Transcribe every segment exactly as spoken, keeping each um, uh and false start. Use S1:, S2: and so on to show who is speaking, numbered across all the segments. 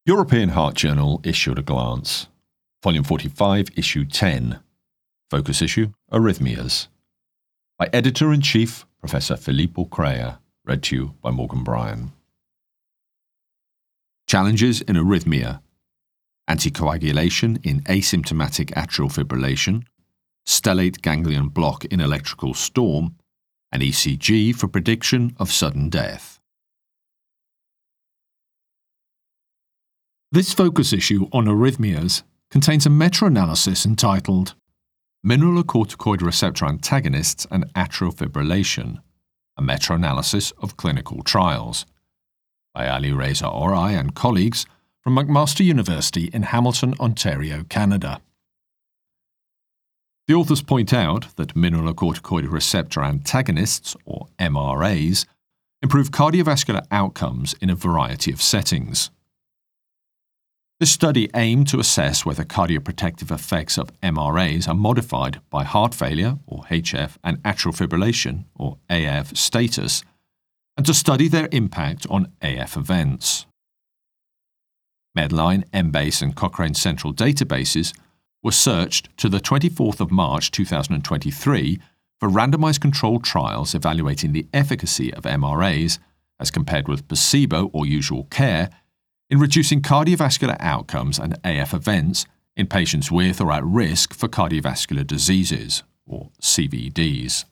S1: European Heart Journal Issue at a Glance, Volume forty-five, Issue ten, Focus Issue, Arrhythmias, by Editor-in-Chief, Professor Filippo Crea, read to you by Morgan Bryan. Challenges in arrhythmia, anticoagulation in asymptomatic atrial fibrillation, stellate ganglion block in electrical storm, and E C G for prediction of sudden death.
S2: This focus issue on arrhythmias contains a meta-analysis entitled Mineralocorticoid Receptor Antagonists and Atrial Fibrillation, a meta-analysis of clinical trials, by Ali Reza Orai and colleagues from McMaster University in Hamilton, Ontario, Canada. The authors point out that mineralocorticoid receptor antagonists, or M R As, improve cardiovascular outcomes in a variety of settings. This study aimed to assess whether cardioprotective effects of M R As are modified by heart failure, or H F, and atrial fibrillation, or A F, status, and to study their impact on A F events. Medline, Embase, and Cochrane Central databases were searched to the twenty-fourth of March two thousand twenty-three for randomized controlled trials evaluating the efficacy of M R As as compared with placebo or usual care in reducing cardiovascular outcomes and A F events in patients with or at risk for cardiovascular diseases, or C V Ds.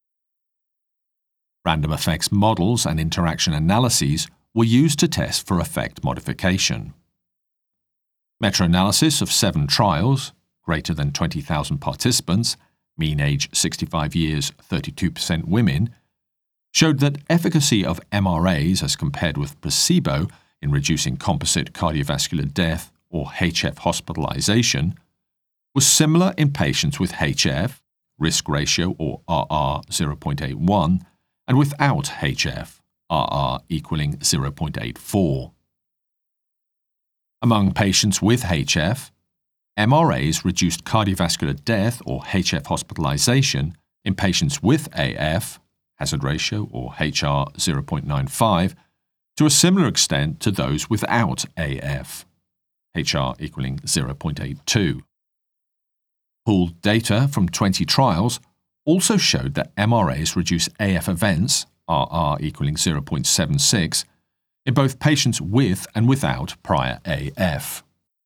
S2: Random effects models and interaction analyses were used to test for effect modification. Meta-analysis of seven trials, greater than twenty thousand participants, mean age sixty-five years, thirty-two percent women, showed that efficacy of M R As as compared with placebo in reducing composite cardiovascular death, or H F hospitalization, was similar in patients with H F, risk ratio or R R zero point eight one, and without H F, R R equaling zero point eight four. Among patients with H F, M R As reduced cardiovascular death or H F hospitalization in patients with A F, hazard ratio or H R zero point nine five, to a similar extent to those without A F, H R equaling zero point eight two. Pooled data from twenty trials also showed that M R As reduce A F events, R R equaling zero point seven six, in both patients with and without prior A F.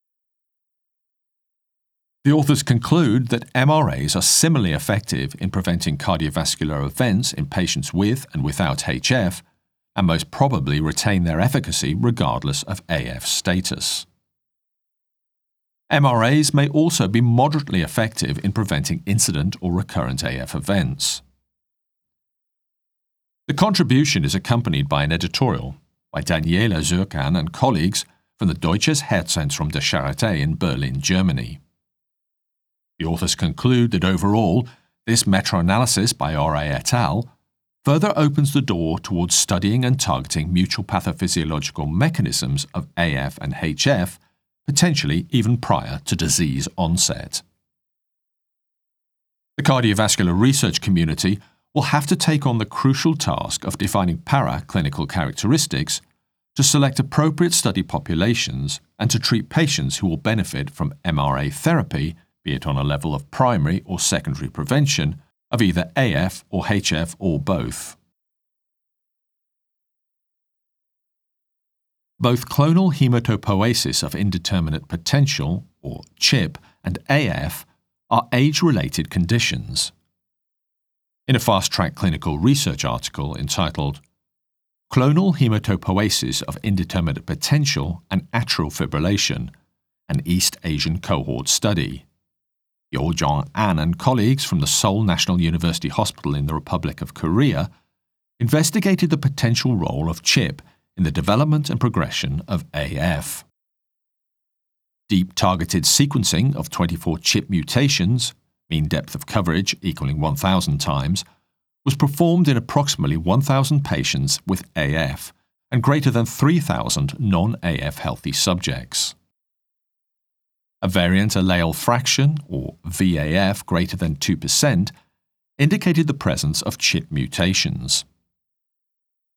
S2: The authors conclude that M R As are similarly effective in preventing cardiovascular events in patients with and without H F, and most probably retain their efficacy regardless of A F status. M R As may also be moderately effective in preventing incident or recurrent A F events. The contribution is accompanied by an editorial by Daniela Zurkan and colleagues from the Deutsches Herzzentrum der Charité in Berlin, Germany. The authors conclude that overall, this meta-analysis by Orai et al. Further opens the door towards studying and targeting mutual pathophysiological mechanisms of A F and H F, potentially even prior to disease onset. The cardiovascular research community will have to take on the crucial task of defining para-clinical characteristics to select appropriate study populations and to treat patients who will benefit from M R A therapy, be it on a level of primary or secondary prevention, of either A F or H F or both. Both clonal hematopoiesis of indeterminate potential, or CHIP, and A F are age-related conditions. In a fast-track clinical research article entitled Clonal Hematopoiesis of Indeterminate Potential and Atrial Fibrillation, an East Asian Cohort Study, Yeo-Jong An and colleagues from the Seoul National University Hospital in the Republic of Korea investigated the potential role of CHIP in the development and progression of A F. Deep targeted sequencing of twenty-four CHIP mutations, mean depth of coverage equaling one thousand times, was performed in approximately one thousand patients with A F and greater than three thousand non-A F healthy subjects. A variant allele fraction, or V A F, greater than two percent, indicated the presence of CHIP mutations.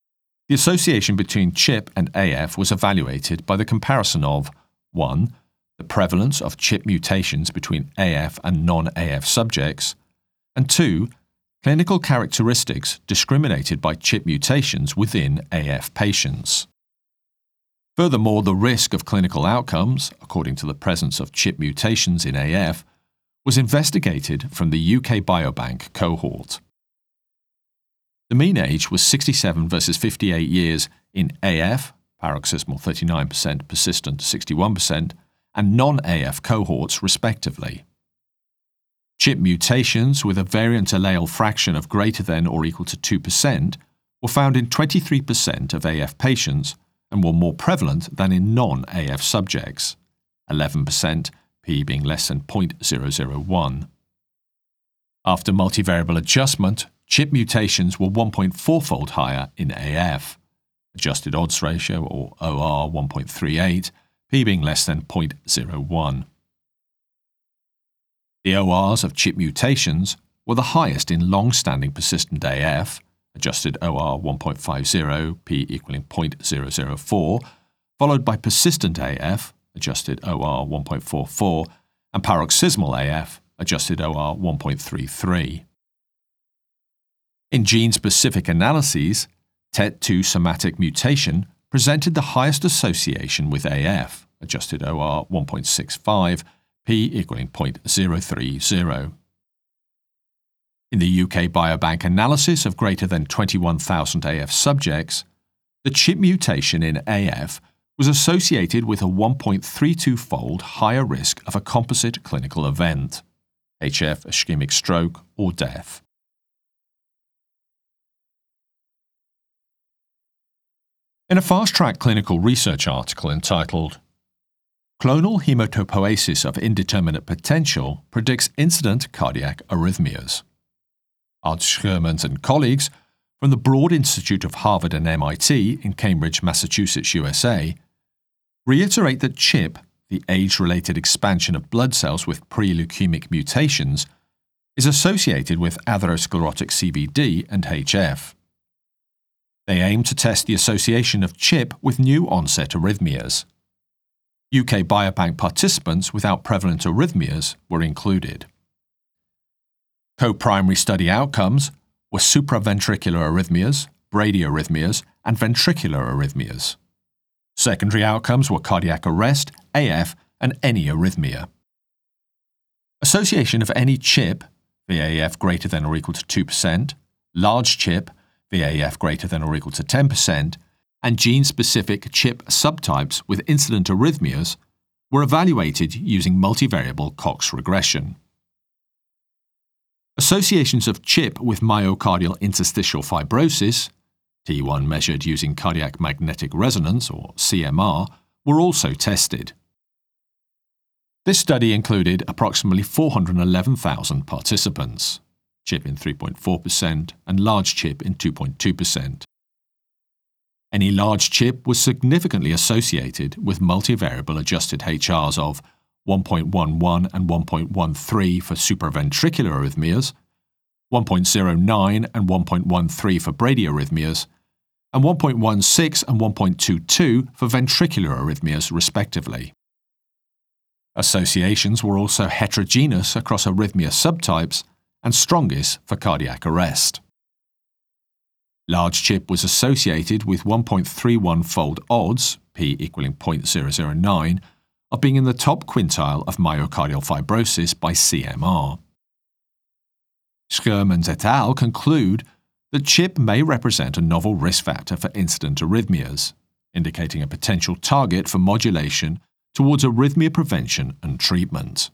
S2: The association between CHIP and A F was evaluated by the comparison of one. The prevalence of CHIP mutations between A F and non-A F subjects, and two. Clinical characteristics discriminated by CHIP mutations within A F patients. Furthermore, the risk of clinical outcomes, according to the presence of CHIP mutations in A F, was investigated from the U K Biobank cohort. The mean age was sixty-seven versus fifty-eight years in A F, paroxysmal thirty-nine percent, persistent sixty-one percent, and non-A F cohorts respectively. CHIP mutations with a variant allele fraction of greater than or equal to two percent were found in twenty-three percent of A F patients and were more prevalent than in non-A F subjects, eleven percent, p being less than zero point zero zero one. After multivariable adjustment, CHIP mutations were one point four fold higher in A F, adjusted odds ratio or O R one point three eight, p being less than zero point zero one. The O Rs of CHIP mutations were the highest in long-standing persistent A F, adjusted O R one point five zero, p equaling zero point zero zero four, followed by persistent A F, adjusted O R one point four four, and paroxysmal A F, adjusted O R one point three three. In gene-specific analyses, T E T two somatic mutation presented the highest association with A F, adjusted O R one point six five, p equaling zero point zero three zero. In the U K Biobank analysis of greater than twenty-one thousand A F subjects, the CHIP mutation in A F was associated with a one point three two fold higher risk of a composite clinical event, H F, ischemic stroke, or death. In a fast-track clinical research article entitled Clonal Hematopoiesis of Indeterminate Potential Predicts Incident Cardiac Arrhythmias, Arzt Schermans and colleagues from the Broad Institute of Harvard and M I T in Cambridge, Massachusetts, U S A, reiterate that CHIP, the age-related expansion of blood cells with pre-leukemic mutations, is associated with atherosclerotic C V D and H F. They aim to test the association of CHIP with new-onset arrhythmias. U K Biobank participants without prevalent arrhythmias were included. Co-primary study outcomes were supraventricular arrhythmias, bradyarrhythmias, and ventricular arrhythmias. Secondary outcomes were cardiac arrest, A F, and any arrhythmia. Association of any CHIP, V A F greater than or equal to two percent, large CHIP, V A F greater than or equal to ten percent, and gene-specific CHIP subtypes with incident arrhythmias were evaluated using multivariable Cox regression. Associations of CHIP with myocardial interstitial fibrosis, T one measured using cardiac magnetic resonance or C M R, were also tested. This study included approximately four hundred eleven thousand participants, CHIP in three point four percent and large CHIP in two point two percent. Any large CHIP was significantly associated with multivariable adjusted H Rs of one point one one and one point one three for supraventricular arrhythmias, one point zero nine and one point one three for bradyarrhythmias, and one point one six and one point two two for ventricular arrhythmias respectively. Associations were also heterogeneous across arrhythmia subtypes and strongest for cardiac arrest. Large CHIP was associated with one point three one fold odds, p equaling zero point zero zero nine, of being in the top quintile of myocardial fibrosis by C M R. Schermans et al. Conclude that CHIP may represent a novel risk factor for incident arrhythmias, indicating a potential target for modulation towards arrhythmia prevention and treatment.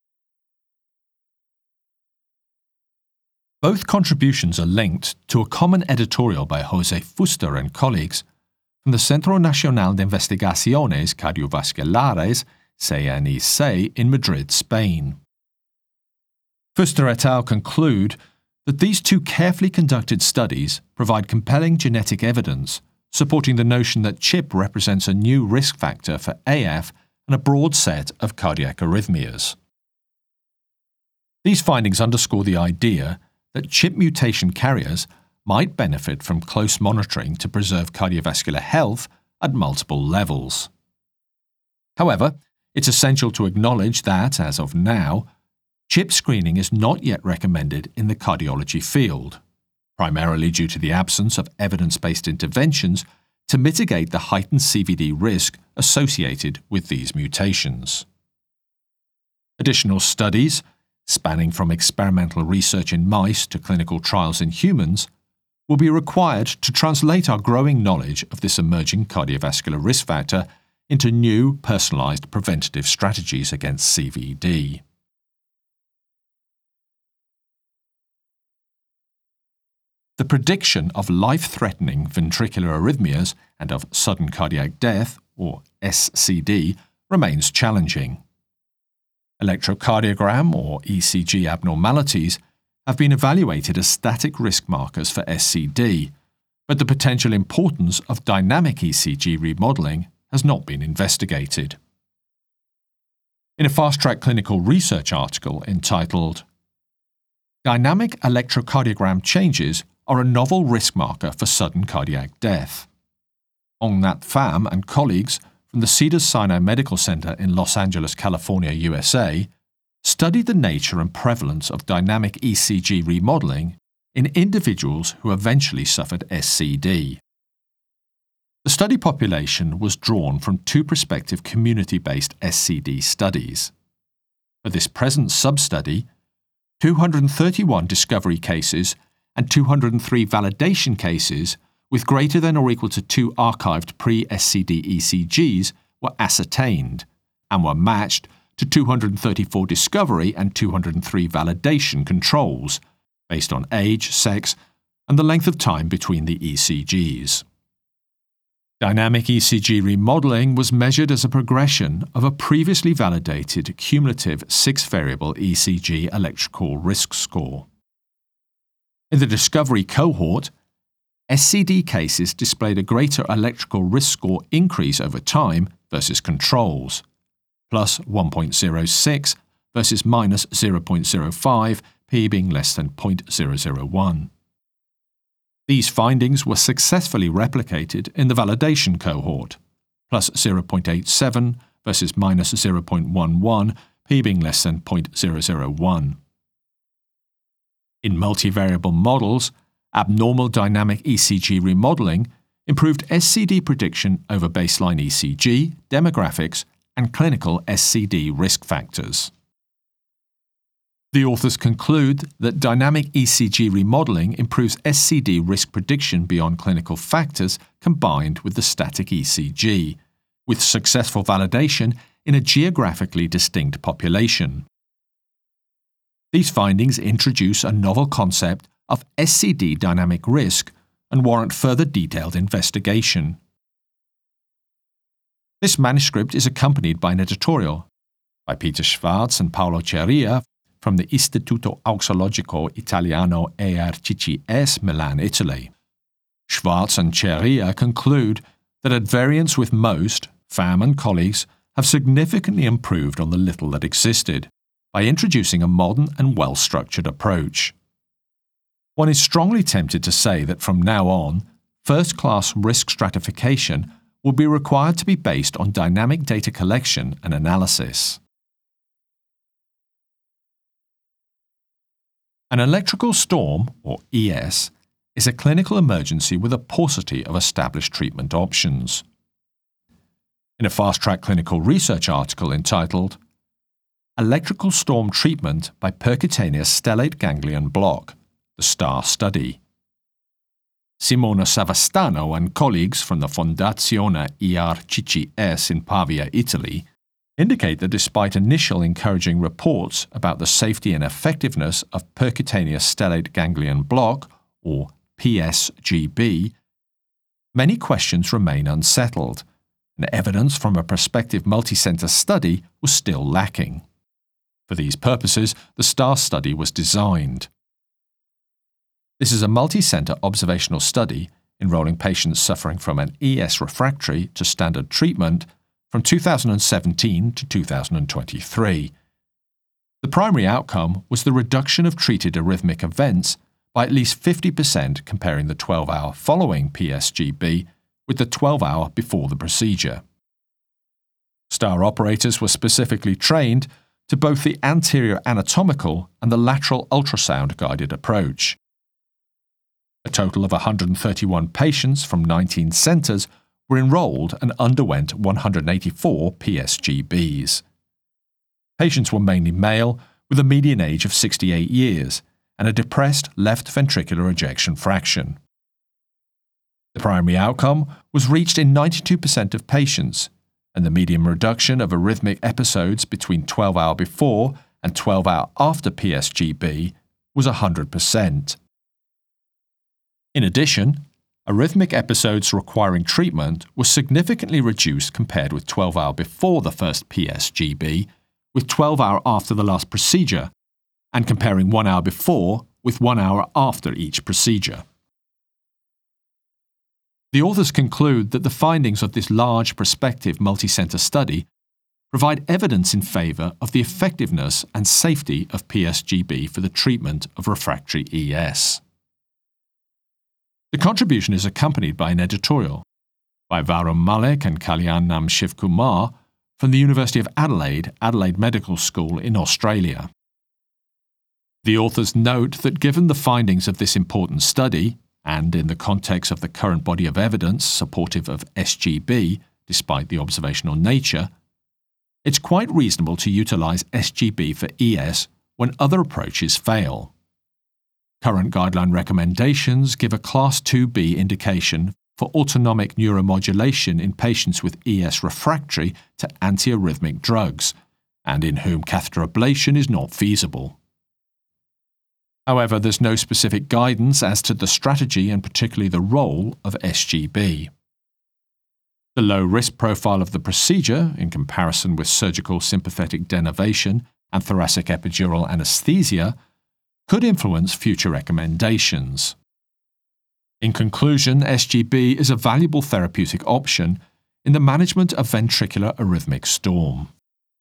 S2: Both contributions are linked to a common editorial by José Fuster and colleagues from the Centro Nacional de Investigaciones Cardiovasculares, C N I C, in Madrid, Spain. Fuster et al. Conclude that these two carefully conducted studies provide compelling genetic evidence supporting the notion that CHIP represents a new risk factor for A F and a broad set of cardiac arrhythmias. These findings underscore the idea that CHIP mutation carriers might benefit from close monitoring to preserve cardiovascular health at multiple levels. However, it's essential to acknowledge that, as of now, CHIP screening is not yet recommended in the cardiology field, primarily due to the absence of evidence-based interventions to mitigate the heightened C V D risk associated with these mutations. Additional studies, spanning from experimental research in mice to clinical trials in humans, will be required to translate our growing knowledge of this emerging cardiovascular risk factor into new, personalized preventative strategies against C V D. The prediction of life-threatening ventricular arrhythmias and of sudden cardiac death, or S C D, remains challenging. Electrocardiogram, or E C G abnormalities, have been evaluated as static risk markers for S C D, but the potential importance of dynamic E C G remodeling has not been investigated. In a fast-track clinical research article entitled "Dynamic Electrocardiogram Changes are a Novel Risk Marker for Sudden Cardiac Death," Ong Nhat Pham and colleagues from the Cedars-Sinai Medical Center in Los Angeles, California, U S A, studied the nature and prevalence of dynamic E C G remodeling in individuals who eventually suffered S C D. The study population was drawn from two prospective community-based S C D studies. For this present sub-study, two hundred thirty-one discovery cases and two hundred three validation cases with greater than or equal to two archived pre-S C D E C Gs were ascertained and were matched to two hundred thirty-four discovery and two hundred three validation controls based on age, sex, and the length of time between the E C Gs. Dynamic E C G remodeling was measured as a progression of a previously validated cumulative six-variable E C G electrical risk score. In the discovery cohort, S C D cases displayed a greater electrical risk score increase over time versus controls, plus one point zero six versus minus zero point zero five, p being less than zero point zero zero one. These findings were successfully replicated in the validation cohort, plus zero point eight seven versus minus zero point one one, p being less than zero point zero zero one. In multivariable models, abnormal dynamic E C G remodeling improved S C D prediction over baseline E C G, demographics, and clinical S C D risk factors. The authors conclude that dynamic E C G remodeling improves S C D risk prediction beyond clinical factors combined with the static E C G, with successful validation in a geographically distinct population. These findings introduce a novel concept of S C D dynamic risk and warrant further detailed investigation. This manuscript is accompanied by an editorial by Peter Schwarz and Paolo Cerria from the Istituto Auxologico Italiano E R C C S, Milan, Italy. Schwarz and Cerria conclude that at variance with most, Pham and colleagues have significantly improved on the little that existed by introducing a modern and well-structured approach. One is strongly tempted to say that from now on, first-class risk stratification will be required to be based on dynamic data collection and analysis. An electrical storm, or E S, is a clinical emergency with a paucity of established treatment options. In a fast-track clinical research article entitled Electrical Storm Treatment by Percutaneous Stellate Ganglion Block, the STAR study, Simona Savastano and colleagues from the Fondazione E R C C S in Pavia, Italy, indicate that despite initial encouraging reports about the safety and effectiveness of percutaneous stellate ganglion block, or P S G B, many questions remain unsettled, and evidence from a prospective multicenter study was still lacking. For these purposes, the STAR study was designed. This is a multicenter observational study enrolling patients suffering from an E S refractory to standard treatment from two thousand seventeen to two thousand twenty-three. The primary outcome was the reduction of treated arrhythmic events by at least fifty percent comparing the twelve hour following P S G B with the twelve hour before the procedure. STAR operators were specifically trained to both the anterior anatomical and the lateral ultrasound-guided approach. A total of one hundred thirty-one patients from nineteen centres were enrolled and underwent one hundred eighty-four P S G Bs. Patients were mainly male with a median age of sixty-eight years and a depressed left ventricular ejection fraction. The primary outcome was reached in ninety-two percent of patients, and the median reduction of arrhythmic episodes between twelve hour before and twelve hour after P S G B was one hundred percent. In addition, arrhythmic episodes requiring treatment were significantly reduced compared with twelve hour before the first P S G B, with twelve hour after the last procedure, and comparing one hour before with one hour after each procedure. The authors conclude that the findings of this large prospective multi-center study provide evidence in favor of the effectiveness and safety of P S G B for the treatment of refractory E S. The contribution is accompanied by an editorial by Varun Malik and Kalyanam Shivkumar from the University of Adelaide, Adelaide Medical School in Australia. The authors note that given the findings of this important study, and in the context of the current body of evidence supportive of S G B, despite the observational nature, it's quite reasonable to utilize S G B for E S when other approaches fail. Current guideline recommendations give a Class two B indication for autonomic neuromodulation in patients with E S refractory to antiarrhythmic drugs, and in whom catheter ablation is not feasible. However, there's no specific guidance as to the strategy and particularly the role of S G B. The low risk profile of the procedure, in comparison with surgical sympathetic denervation and thoracic epidural anesthesia, could influence future recommendations. In conclusion, S G B is a valuable therapeutic option in the management of ventricular arrhythmic storm.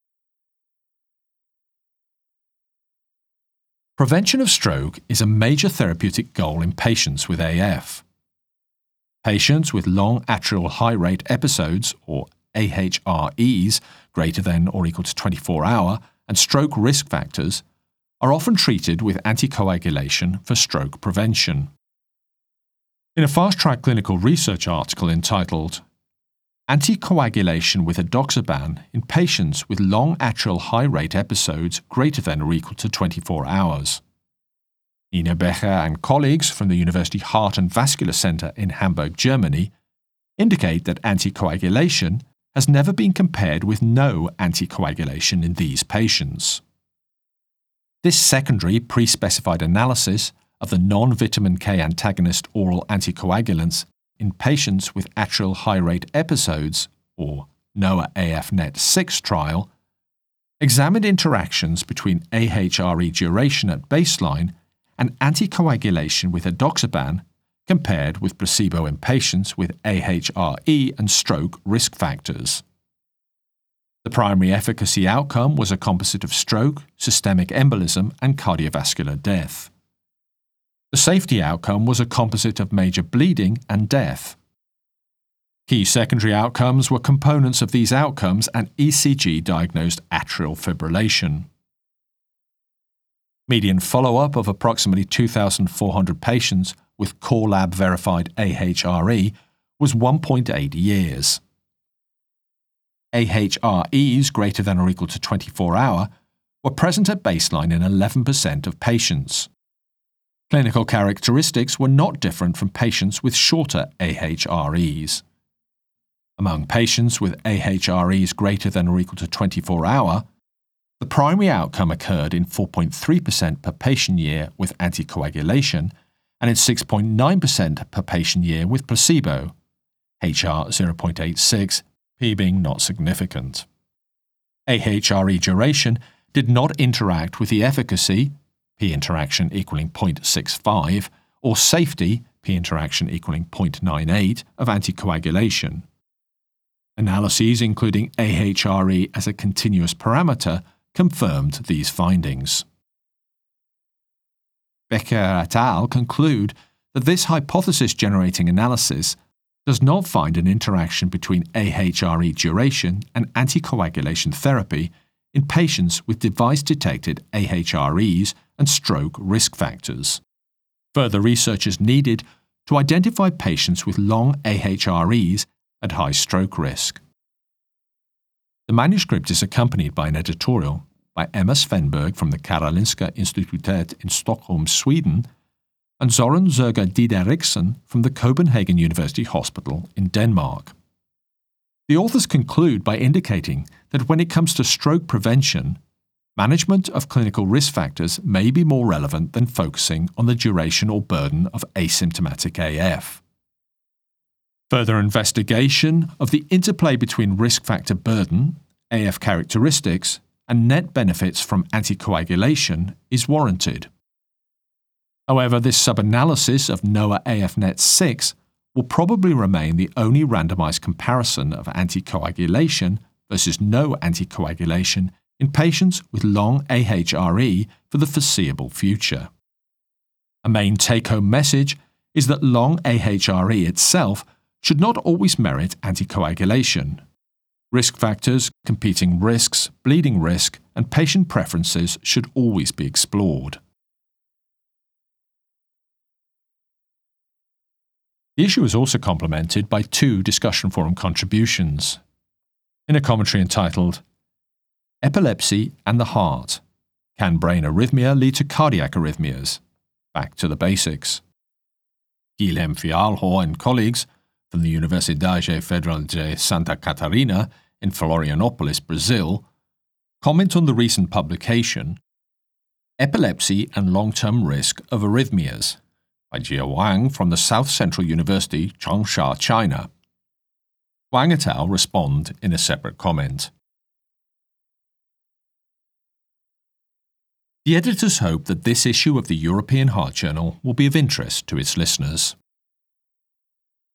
S2: Prevention of stroke is a major therapeutic goal in patients with A F. Patients with long atrial high rate episodes, or A H R Es, greater than or equal to twenty-four hour, and stroke risk factors are often treated with anticoagulation for stroke prevention. In a fast-track clinical research article entitled Anticoagulation with Edoxaban in Patients with Long Atrial High Rate Episodes Greater than or Equal to twenty-four hours, Nina Becher and colleagues from the University Heart and Vascular Center in Hamburg, Germany, indicate that anticoagulation has never been compared with no anticoagulation in these patients. This secondary pre-specified analysis of the non-vitamin K antagonist oral anticoagulants in patients with atrial high rate episodes, or NOAA A F N E T six trial, examined interactions between A H R E duration at baseline and anticoagulation with edoxaban compared with placebo in patients with A H R E and stroke risk factors. The primary efficacy outcome was a composite of stroke, systemic embolism, and cardiovascular death. The safety outcome was a composite of major bleeding and death. Key secondary outcomes were components of these outcomes and E C G-diagnosed atrial fibrillation. Median follow-up of approximately two thousand four hundred patients with core lab-verified A H R E was one point eight years. A H R Es greater than or equal to twenty-four hour were present at baseline in eleven percent of patients. Clinical characteristics were not different from patients with shorter A H R Es. Among patients with A H R Es greater than or equal to twenty-four hour, the primary outcome occurred in four point three percent per patient year with anticoagulation and in six point nine percent per patient year with placebo, H R zero point eight six, P being not significant. A H R E duration did not interact with the efficacy, P interaction equaling zero point six five, or safety, P interaction equaling zero point nine eight, of anticoagulation. Analyses including A H R E as a continuous parameter confirmed these findings. Becker et al. Conclude that this hypothesis-generating analysis does not find an interaction between A H R E duration and anticoagulation therapy in patients with device-detected A H R Es and stroke risk factors. Further research is needed to identify patients with long A H R Es at high stroke risk. The manuscript is accompanied by an editorial by Emma Svenberg from the Karolinska Institutet in Stockholm, Sweden, and Søren Zerga Dideriksen from the Copenhagen University Hospital in Denmark. The authors conclude by indicating that when it comes to stroke prevention, management of clinical risk factors may be more relevant than focusing on the duration or burden of asymptomatic A F. Further investigation of the interplay between risk factor burden, A F characteristics, and net benefits from anticoagulation is warranted. However, this sub-analysis of NOAA A F net six will probably remain the only randomized comparison of anticoagulation versus no anticoagulation in patients with long A H R E for the foreseeable future. A main take-home message is that long A H R E itself should not always merit anticoagulation. Risk factors, competing risks, bleeding risk, and patient preferences should always be explored. The issue is also complemented by two discussion forum contributions. In a commentary entitled Epilepsy and the Heart: Can Brain Arrhythmia Lead to Cardiac Arrhythmias? Back to the Basics. Guilherme Fialho and colleagues from the Universidade Federal de Santa Catarina in Florianópolis, Brazil, comment on the recent publication Epilepsy and Long-Term Risk of Arrhythmias by Jia Wang from the South Central University, Changsha, China. Wang et al. Respond in a separate comment. The editors hope that this issue of the European Heart Journal will be of interest to its listeners.